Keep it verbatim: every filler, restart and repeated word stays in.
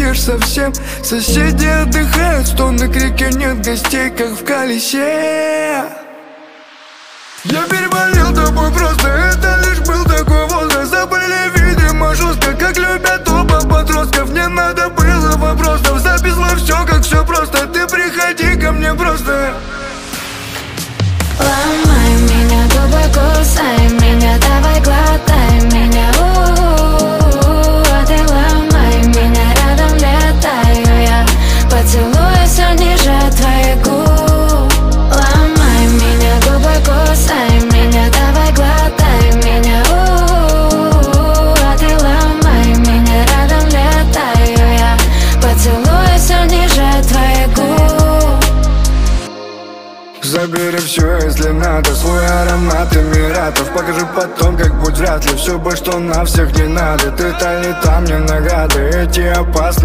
пьешь совсем. Соседи отдыхают, стоны, крики, нет гостей, как в колесе. Я переболел тобой просто, это лишь был такой возраст. Забыли, видимо, жестко, как любят оба подростков. Не надо было вопросов, записала все, как все просто. Ты приходи ко мне просто. Ломай меня, глубоко кусай меня, давай глотай меня, у-у-у. А ты ломай меня, рядом летаю я, поцелуй все ниже твоих губ. Ломай меня, глубоко кусай меня, давай глотай меня, у-у-у. А ты ломай меня, рядом летаю я, поцелуй все ниже твоих губ. Забери все, если надо, свой аромат Эмиратов. Покажи потом, как будь вряд ли. Все бы, что на всех не надо. Ты та не там, не награды, эти опасные